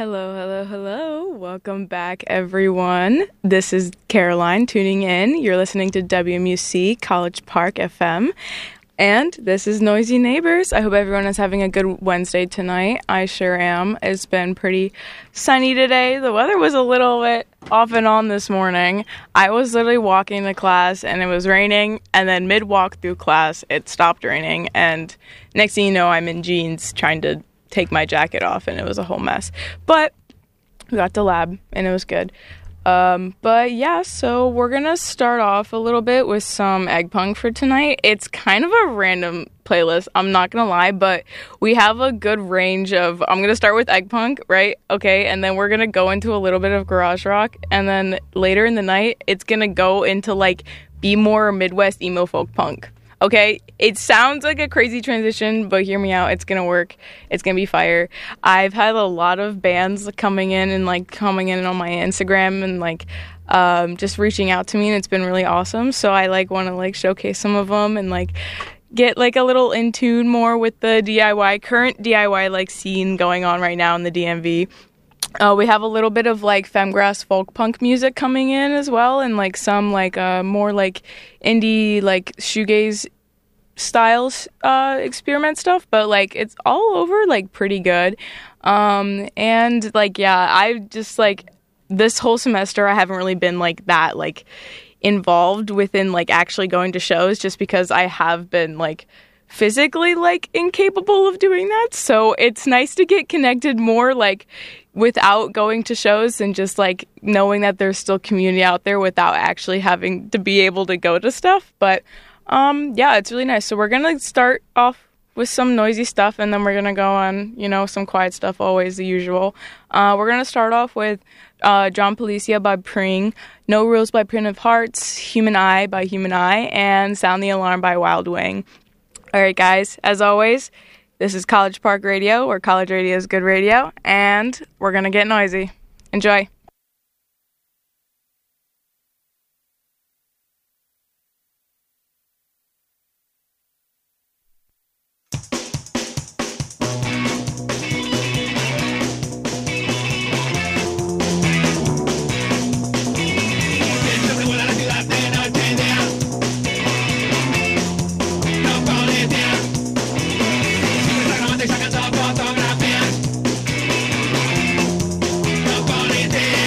Hello, hello, hello. Welcome back, everyone. This is Caroline tuning in. You're listening to WMUC College Park FM. And this is Noisy Neighbors. I hope everyone is having a good Wednesday tonight. I sure am. It's been pretty sunny today. The weather was a little bit off and on this morning. I was literally walking to class and it was raining. And then mid-walk through class, it stopped raining. And next thing you know, I'm in jeans trying to take my jacket off, and it was a whole mess. But we got to lab, and it was good. But yeah, so we're gonna start off a little bit with some Egg Punk for tonight. It's kind of a random playlist, I'm not gonna lie, but we have a good range of, I'm gonna start with Egg Punk, right? Okay, and then we're gonna go into a little bit of garage rock, and then later in the night, it's gonna go into like be more Midwest emo folk punk. Okay, it sounds like a crazy transition, but hear me out. It's going to work. It's going to be fire. I've had a lot of bands coming in on my Instagram and just reaching out to me, and it's been really awesome. So I want to showcase some of them and get a little in tune more with the current DIY scene going on right now in the DMV. We have a little bit of femgrass folk punk music coming in as well, and some more indie shoegaze styles experiment stuff, but it's all over pretty good. I just this whole semester I haven't really been that involved within actually going to shows, just because I have been physically incapable of doing that. So it's nice to get connected more without going to shows, and just knowing that there's still community out there without actually having to be able to go to stuff. But yeah, it's really nice. So we're gonna start off with some noisy stuff, and then we're gonna go on some quiet stuff, always the usual. We're gonna start off with John Policia by Pring, No Rules by Primitive Hearts, Human Eye by Human Eye, and Sound the Alarm by Wild Wing. Alright guys, as always, this is College Park Radio, where college radio is good radio, and we're gonna get noisy. Enjoy. Fotografías, no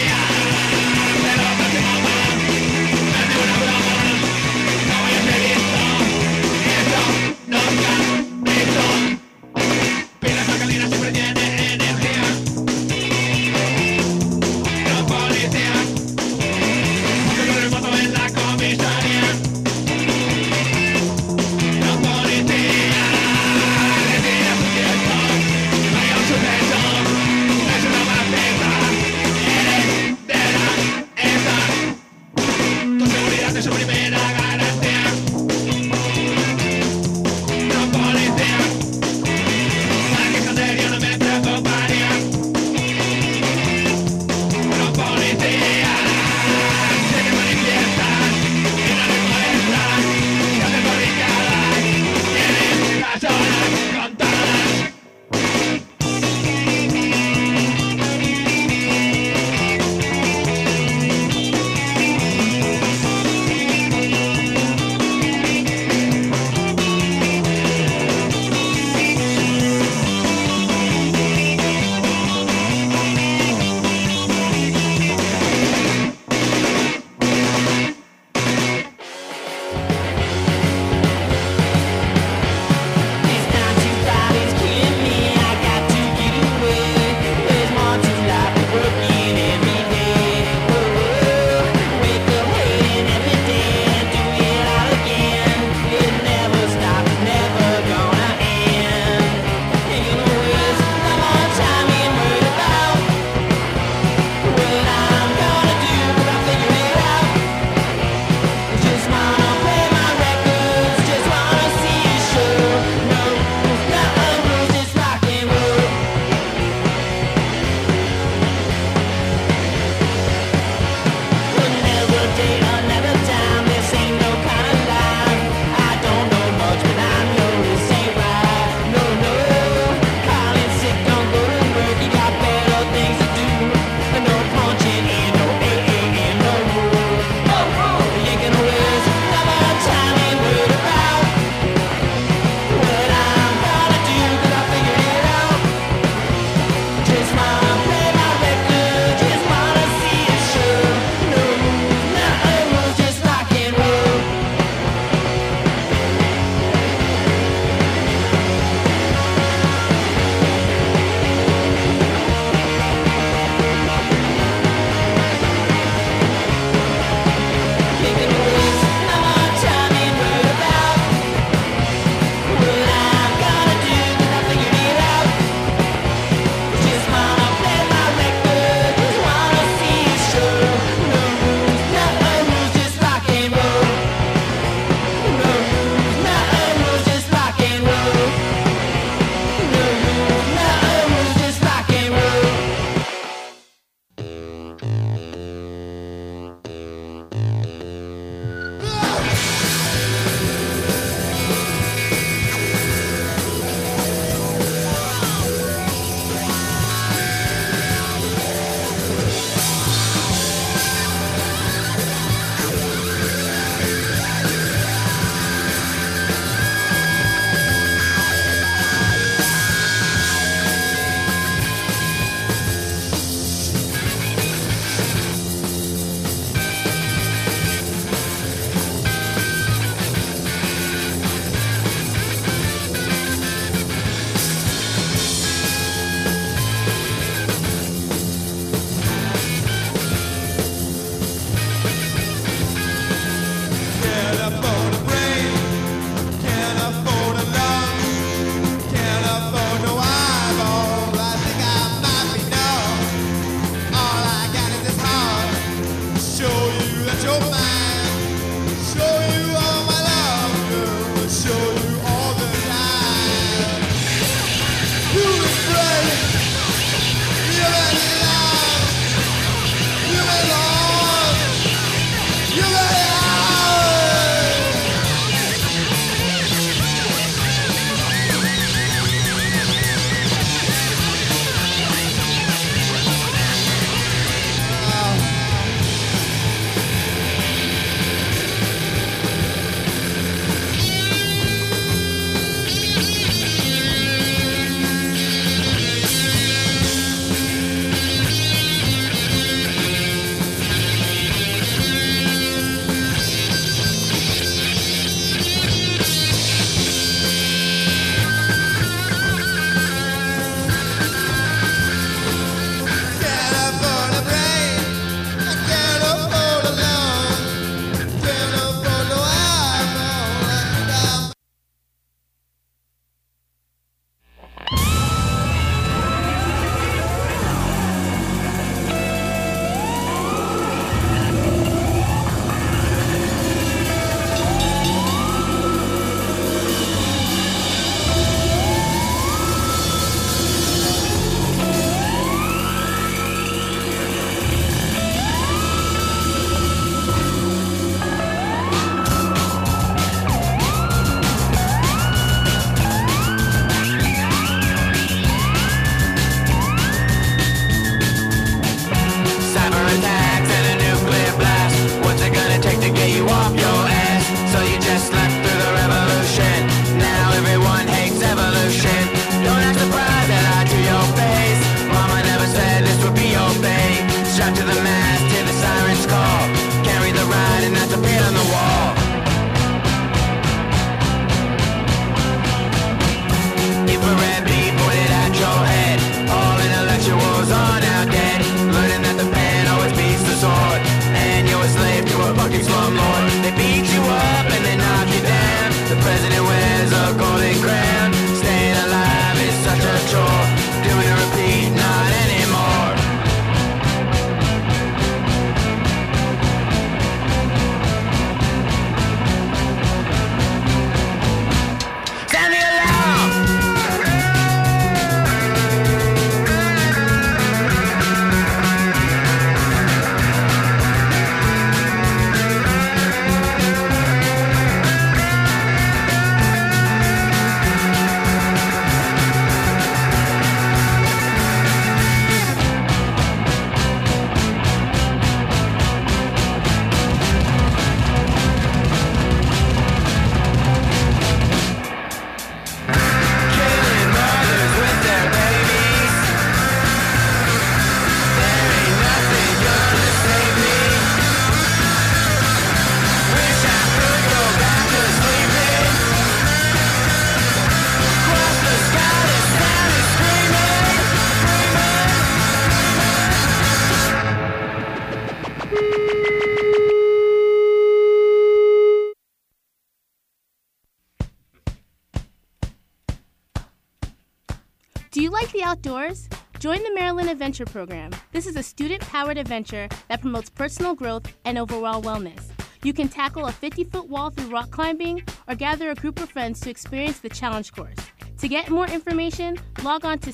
you like the outdoors? Join the Maryland Adventure Program. This is a student-powered adventure that promotes personal growth and overall wellness. You can tackle a 50-foot wall through rock climbing or gather a group of friends to experience the challenge course. To get more information, log on to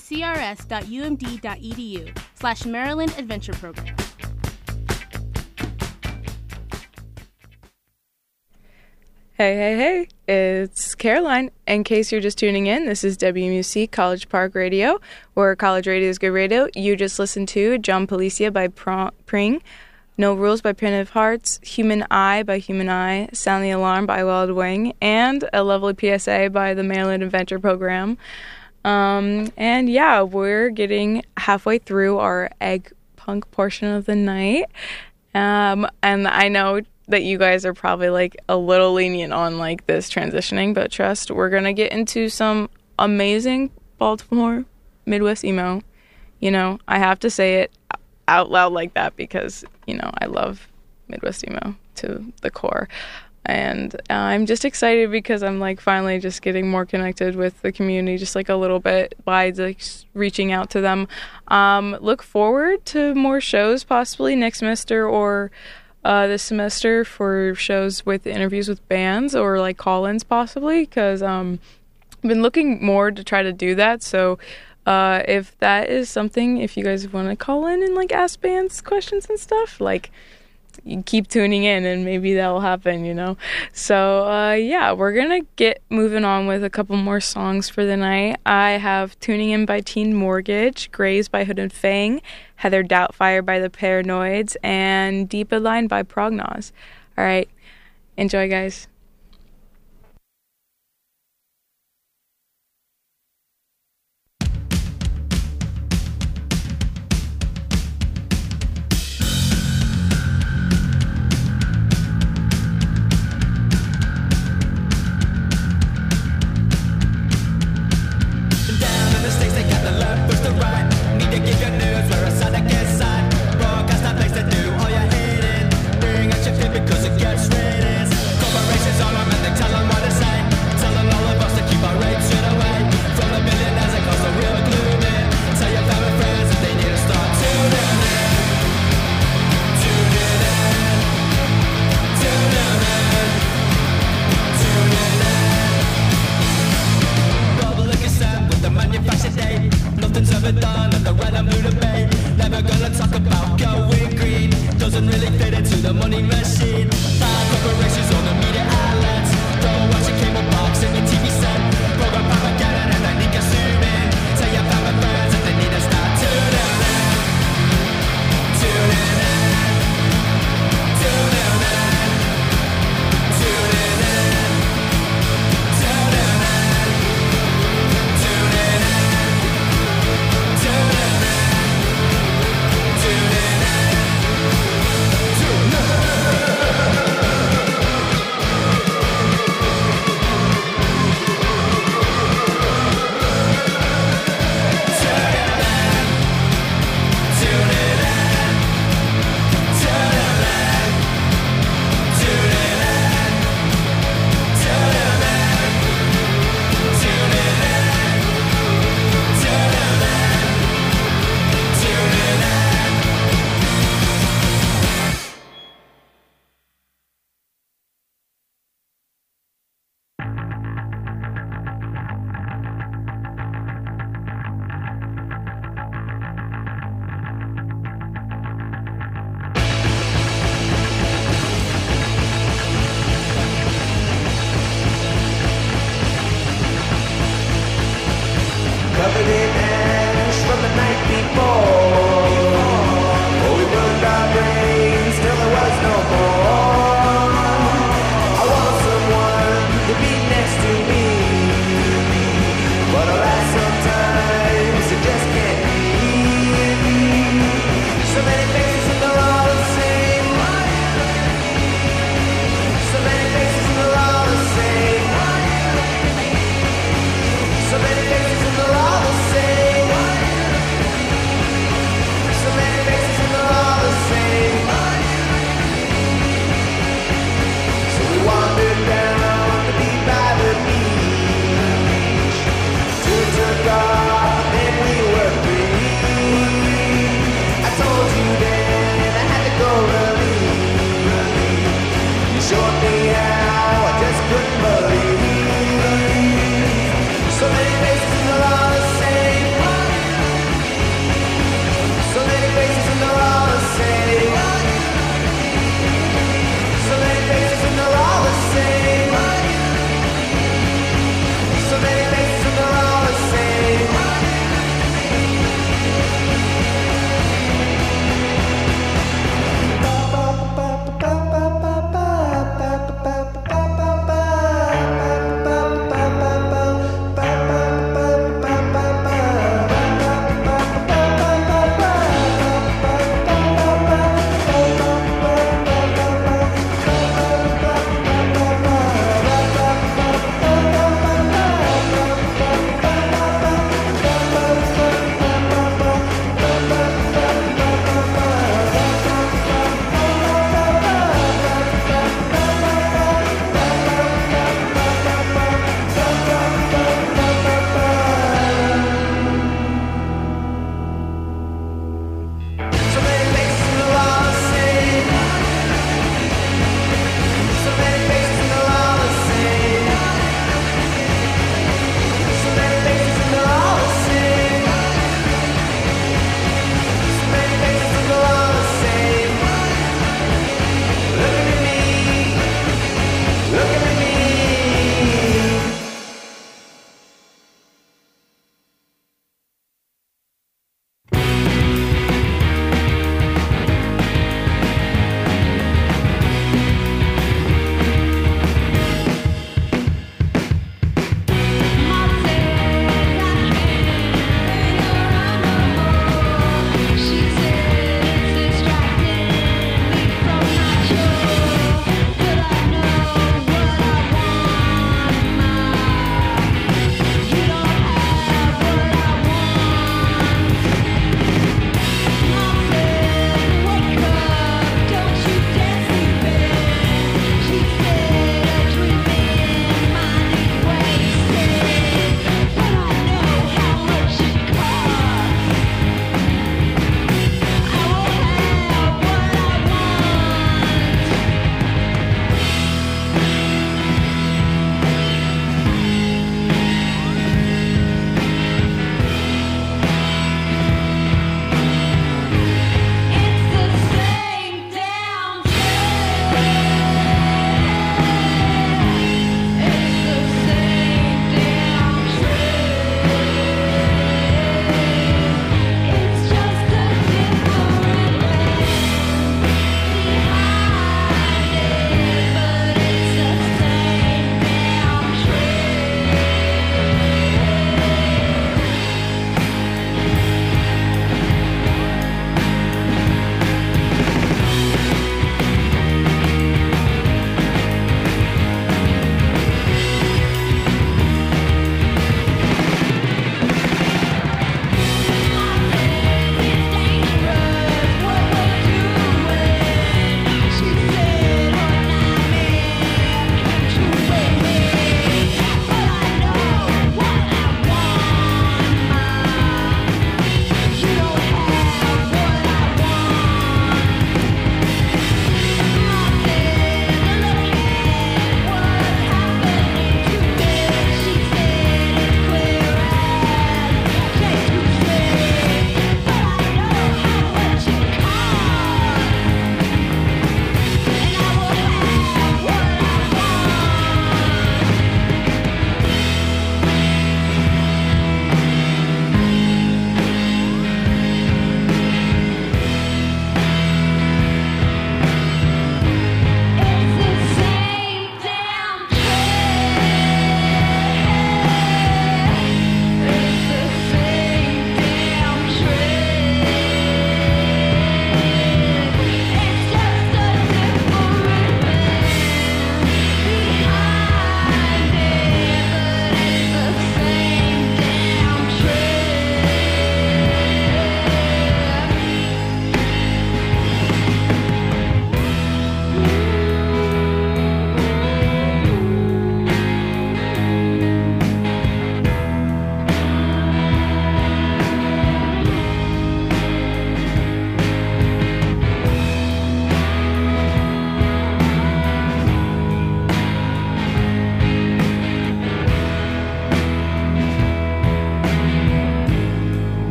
crs.umd.edu/Maryland Adventure Program. Hey, it's Caroline. In case you're just tuning in, this is WMUC College Park Radio, where college radio is good radio. You just listened to John Policia by Pring, No Rules by Primitive Hearts, Human Eye by Human Eye, Sound the Alarm by Wild Wing, and A Lovely PSA by the Maryland Adventure Program. And yeah, we're getting halfway through our egg punk portion of the night. And I know that you guys are probably like a little lenient on like this transitioning, but trust, we're gonna get into some amazing Baltimore Midwest emo. You know, I have to say it out loud like that because, you know, I love Midwest emo to the core. And I'm just excited because I'm like finally just getting more connected with the community just like a little bit by like reaching out to them. Look forward to more shows possibly next semester or this semester for shows with interviews with bands or like call-ins possibly, because I've been looking more to try to do that. So if that is something, if you guys want to call in and like ask bands questions and stuff, like you keep tuning in and maybe that'll happen, you know. So yeah, we're gonna get moving on with a couple more songs for the night. I have Tuning In by Teen Mortgage, Graze by Hood and Fang, Heather Doubtfire by the Paranoids, and Deepa Line by Prognos. All right, enjoy, guys. Because it gets ratings. Corporations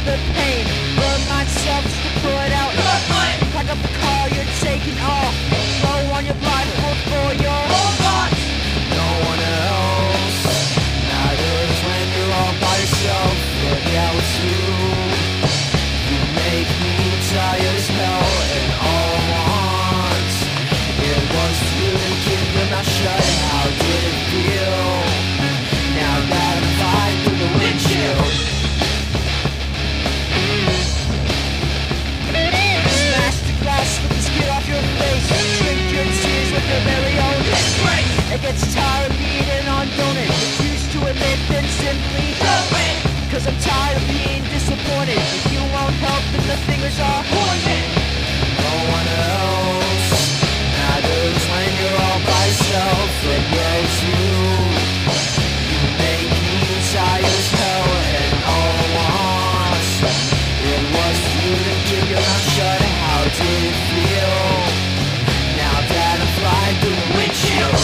the pain. Burn myself just to pull it out. Pack up the car, you're taking off. Low on your blindfold for your thoughts. No one else matters when you're all by yourself. But yeah, it's you. You make me tired as hell, and all I want it was you to keep your mouth shut. How did it feel? Now that I'm flying through the windshield. Smash the glass, slip the skin off your face. Drink your tears with your very own disgrace. It gets tired of being on donut. Refuse to admit, then simply help it. Cause I'm tired of being disappointed. If you won't help, then the fingers are pointed. No one else matters when you're all by yourself. But yeah, it's you. You make me tired as hell, and all I want it was you to keep your mouth shut. How did it feel? Now that I'm flying through the windshield.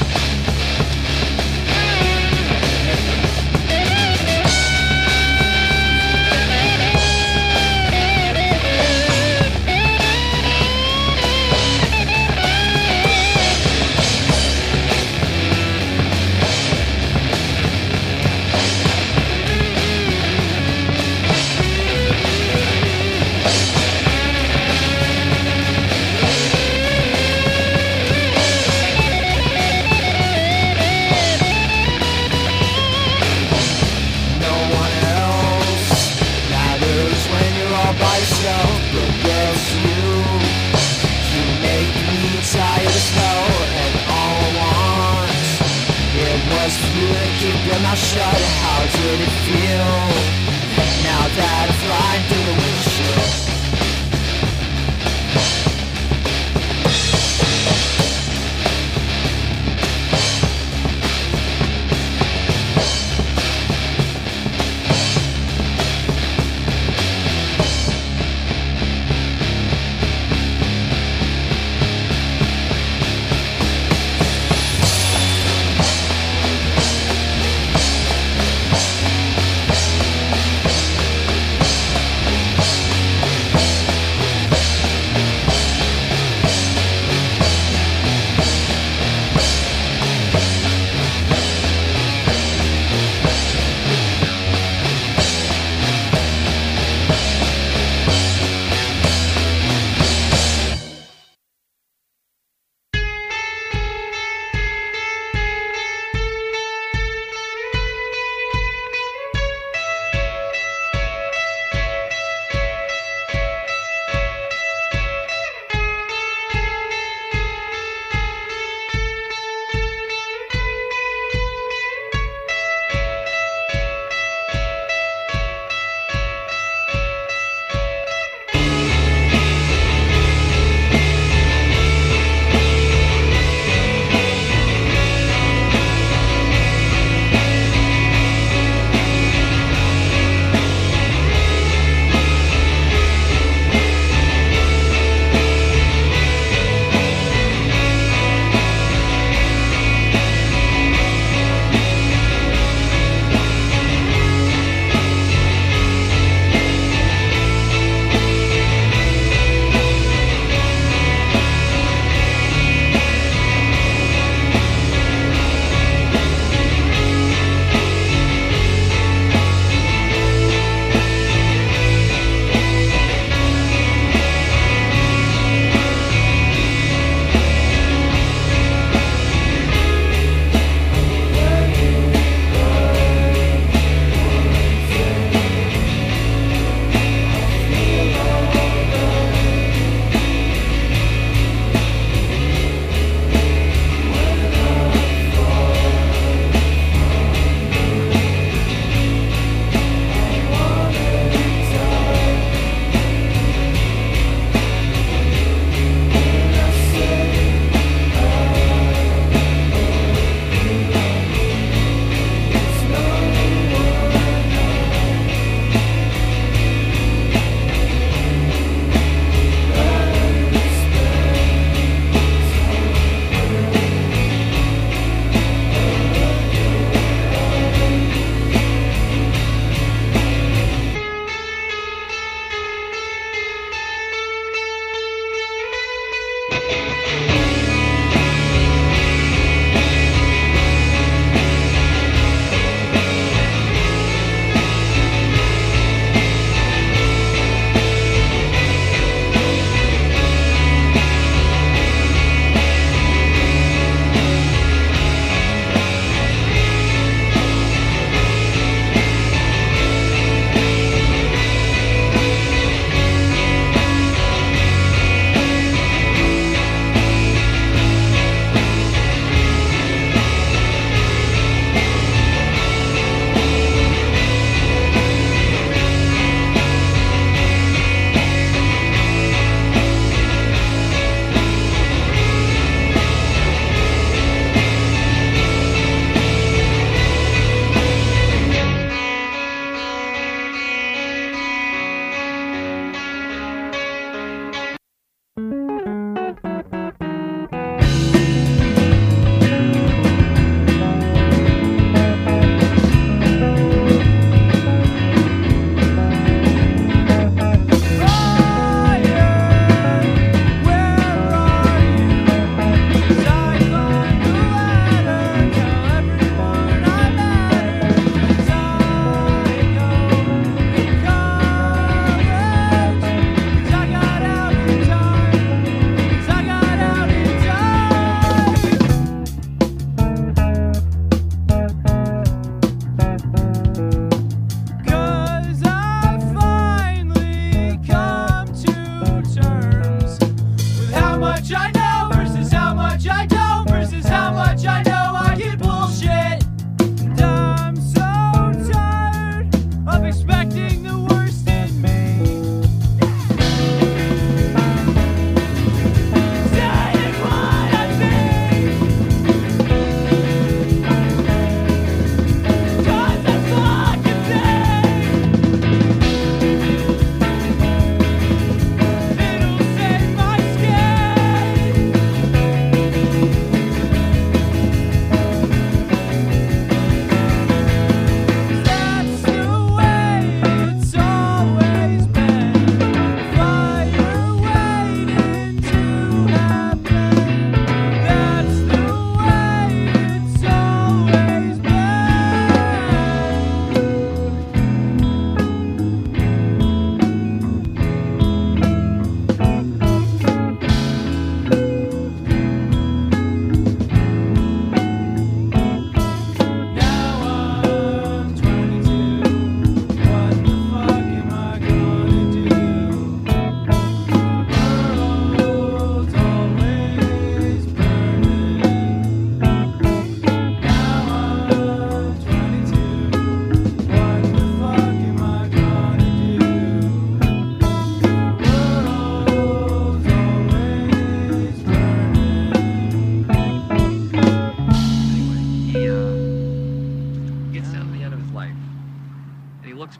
Keep your mouth shut, how did it feel? Now that I'm flying through the windshield.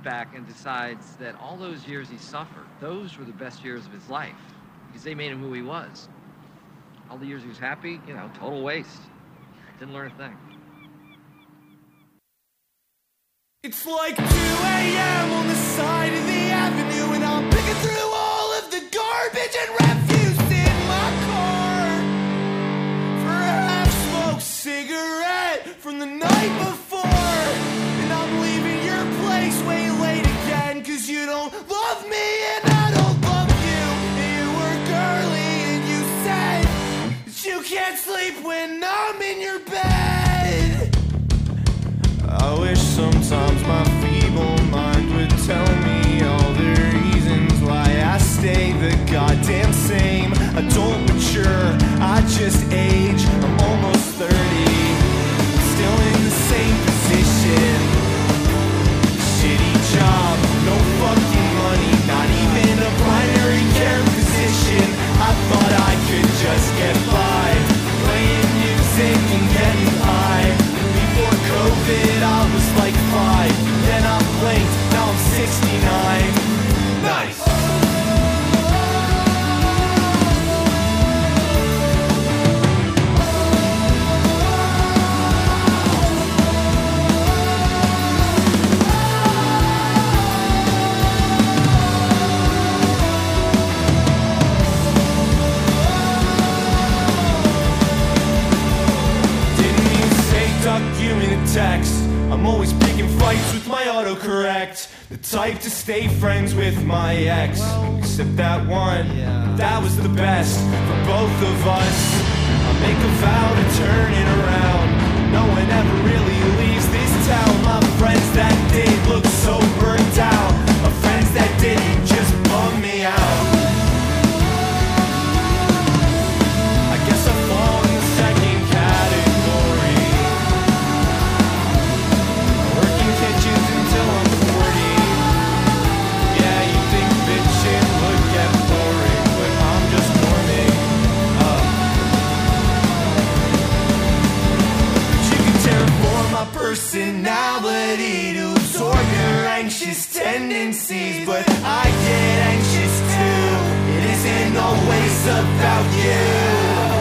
back and decides that all those years he suffered, those were the best years of his life because they made him who he was. All the years he was happy, total waste. Didn't learn a thing. It's like 2 a.m. on the side of the avenue, and I'm picking through all of the garbage and refuse in my car for a half-smoked cigarette from the night before. And I'm leaving your place way late again, 'cause you don't love me and I don't love you. You were girly and you said that you can't sleep when I'm in your bed. I wish sometimes my feeble mind would tell me all the reasons why I stay the goddamn same. I don't mature, I just age. I'm almost 30, still in the same position. Shitty job, no fucking money, not even a primary care physician. I thought I could just get by, playing music and getting high. Before COVID I was like 5, then I blinked, now I'm 69. Nice. Text. I'm always picking fights with my autocorrect. The type to stay friends with my ex. Except that one, that was the best for both of us. I make a vow to turn it around. No one ever really leaves this town. My friends that did look so burnt out. My friends that didn't just bum me out. I guess I fall in the second category. Kitchens until I'm 40. Yeah, you think bitchin' would get boring, but I'm just warming up. But you can terraform my personality to absorb your anxious tendencies, but I get anxious too. It isn't always about you.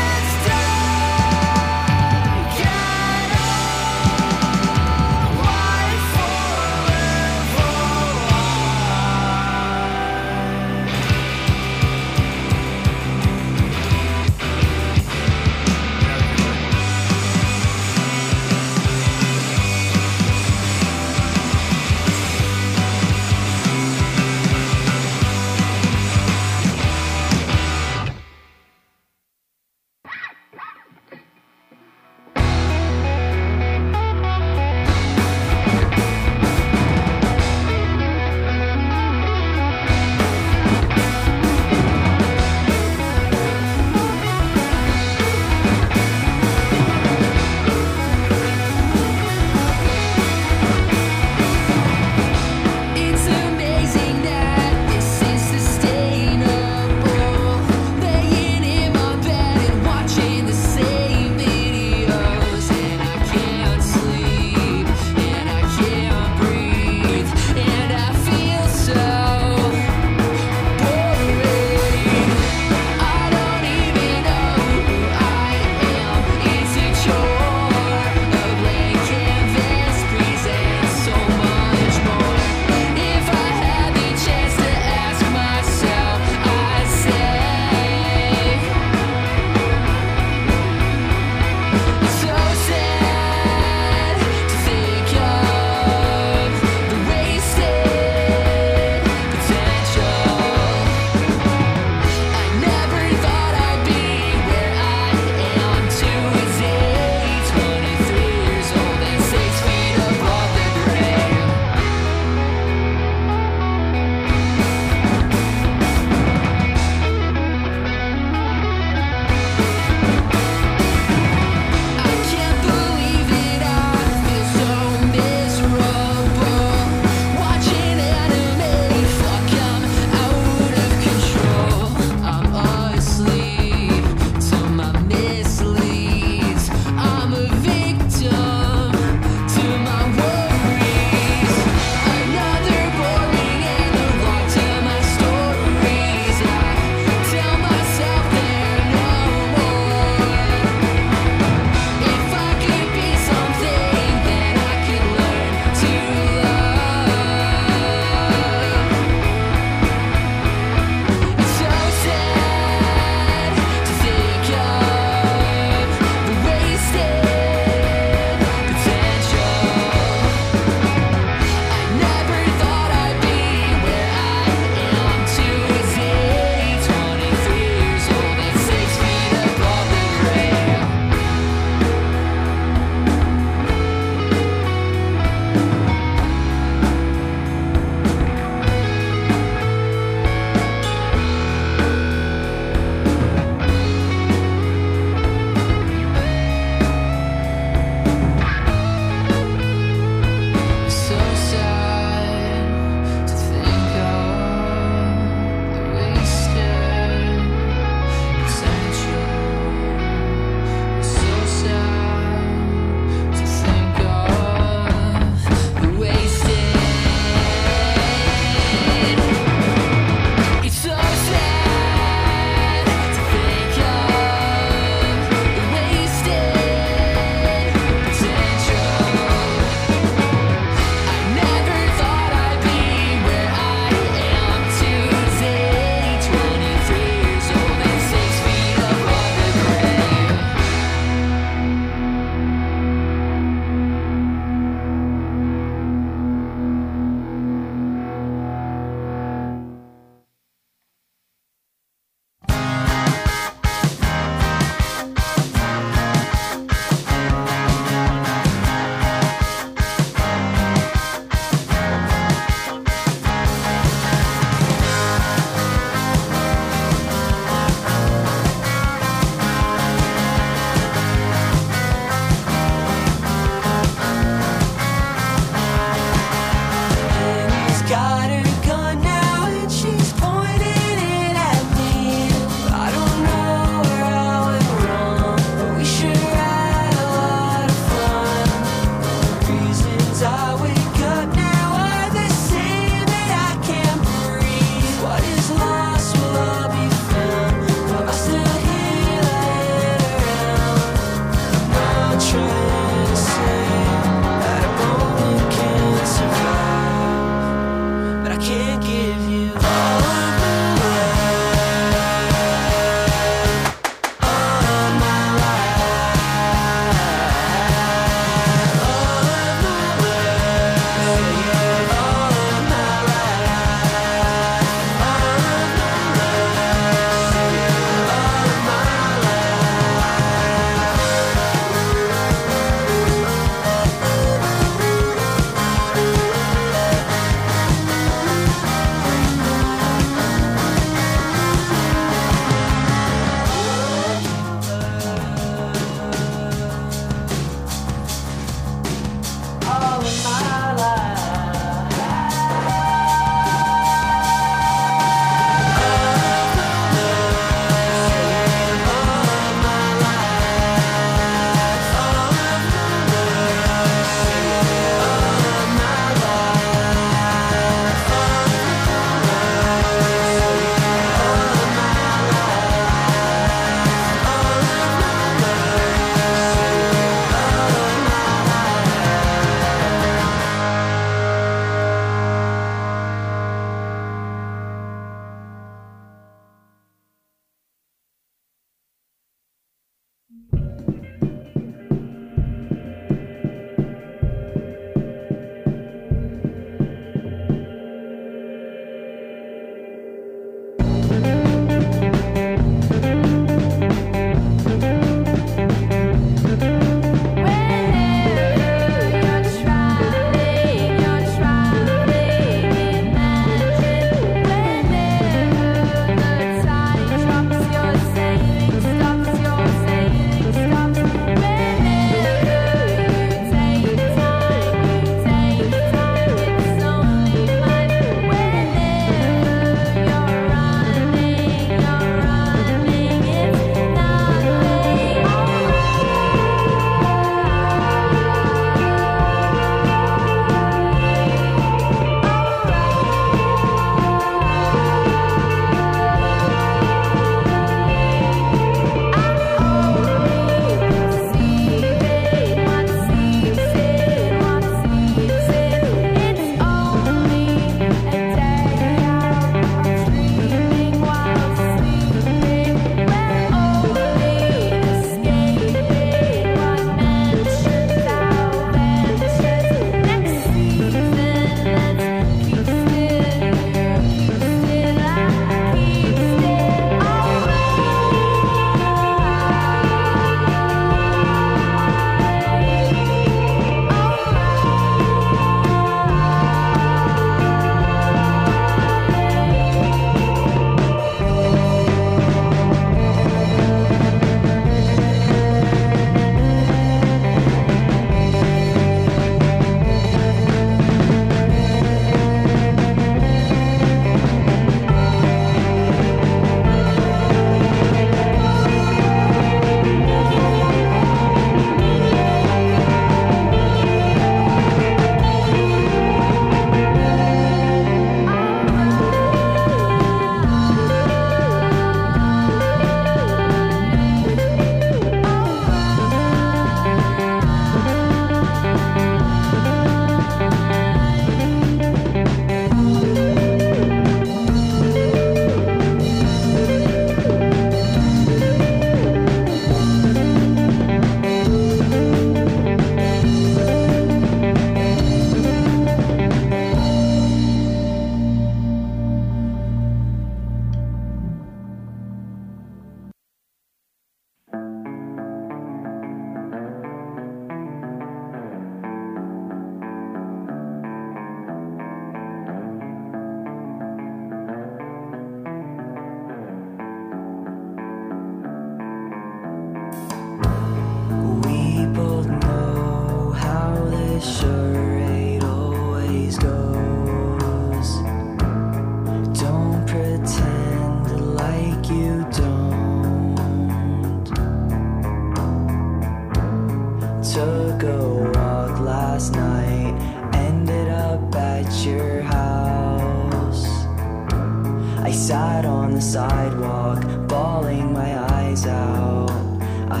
sat on the sidewalk, bawling my eyes out. I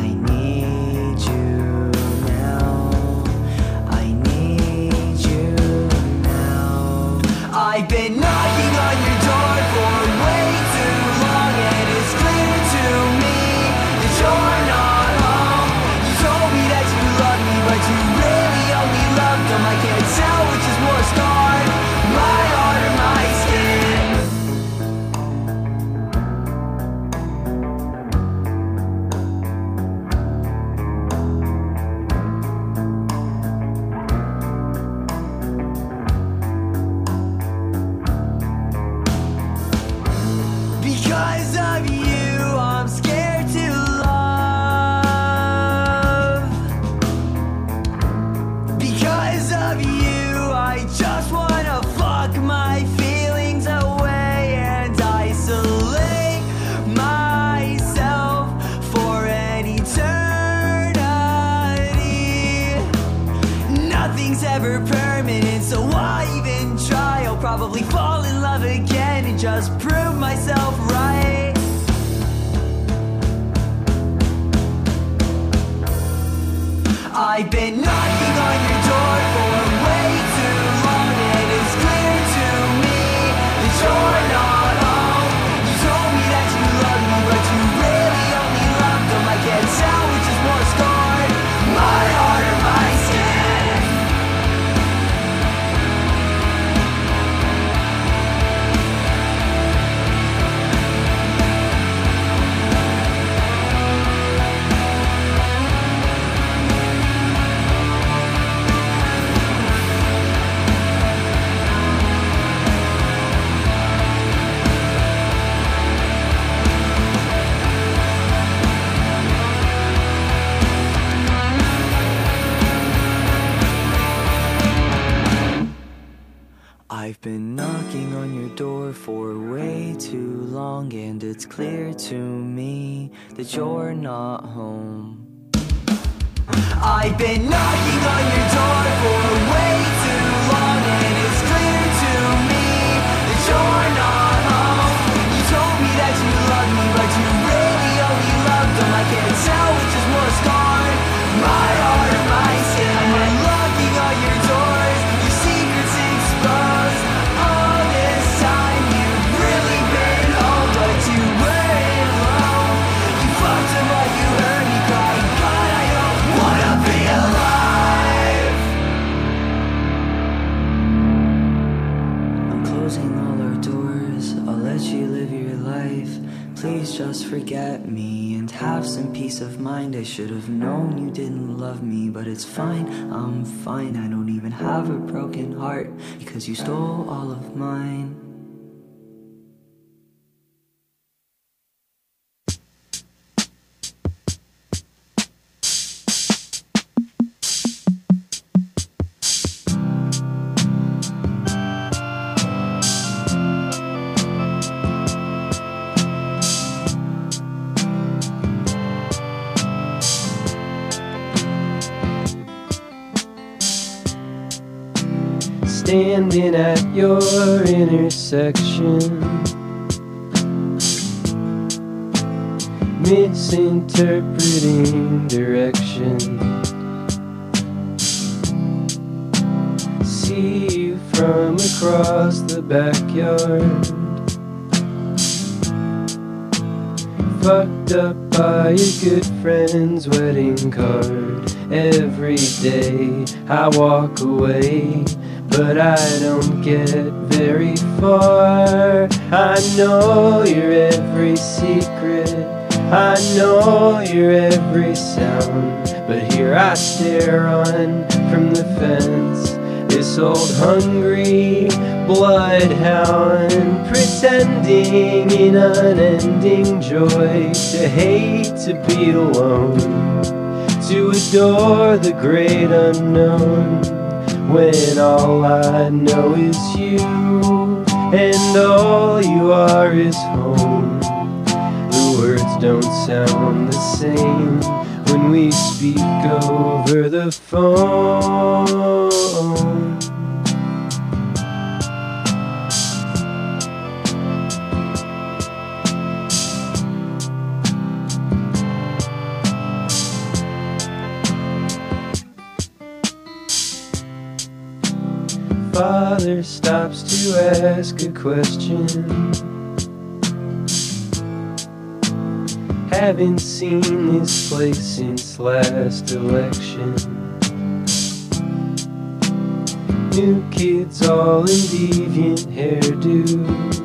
need you now. I need you now. I've been knocking on your door for way too long, and it's clear to me that you're not home. You told me that you love me, but you really only love them. I can't tell which is more scarred, my heart or my skin. Because of you, I'm scared to love. Because of you, I just wanna fuck my feelings away and isolate myself for an eternity. Nothing's ever permanent, so why even try? I'll probably fall in love again and just prove myself right. I've been knocking on your door for way too long, and it's clear to me that you're not home. You told me that you love me, but you really only love them. I can't tell which I've been knocking on your door for way too long, and it's clear to me that you're not home. I've been knocking on your door for way too long, and it's clear to me that you're not home. You told me that you loved me, but you really only loved them. I can't tell which is more scarred, my heart or my skin. I've been knocking on your doors, your secrets exposed. All this time you've really been home, but you weren't alone. You fucked him up, you heard me cry. God, I don't wanna be alive. I'm closing all our doors, I'll let you live your life. Please just forget me and have some peace of mind. I should have known you didn't love me, but it's fine, I'm fine. I don't even have a broken heart because you stole all of mine. Standing at your intersection, misinterpreting direction. See you from across the backyard, fucked up by your good friend's wedding card. Every day I walk away, but I don't get very far. I know your every secret, I know your every sound, but here I stare on from the fence, this old hungry bloodhound, pretending in unending joy to hate to be alone, to adore the great unknown, when all I know is you, and all you are is home. The words don't sound the same when we speak over the phone. Father stops to ask a question. Haven't seen this place since last election. New kids all in deviant hairdos,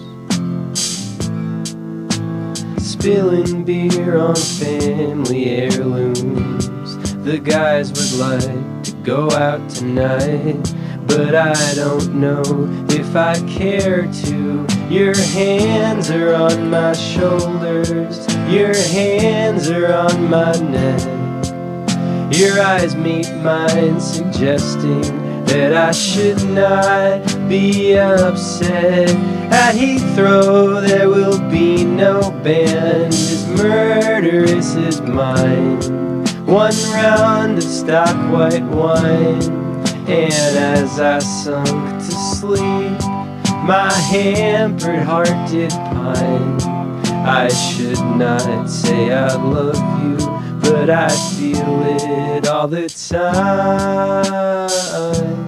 spilling beer on family heirlooms. The guys would like to go out tonight, but I don't know if I care to. Your hands are on my shoulders, your hands are on my neck. Your eyes meet mine, suggesting that I should not be upset. At Heathrow there will be no band as murderous as mine. One round of stock white wine, and as I sunk to sleep, my hampered heart did pine. I should not say I love you, but I feel it all the time.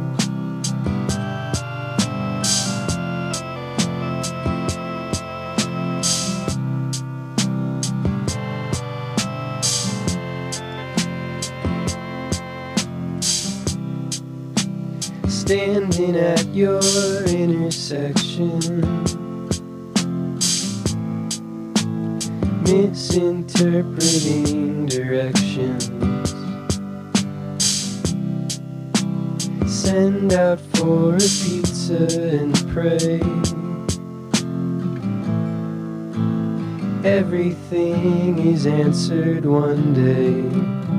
Standing at your intersection, misinterpreting directions. Send out for a pizza and pray everything is answered one day.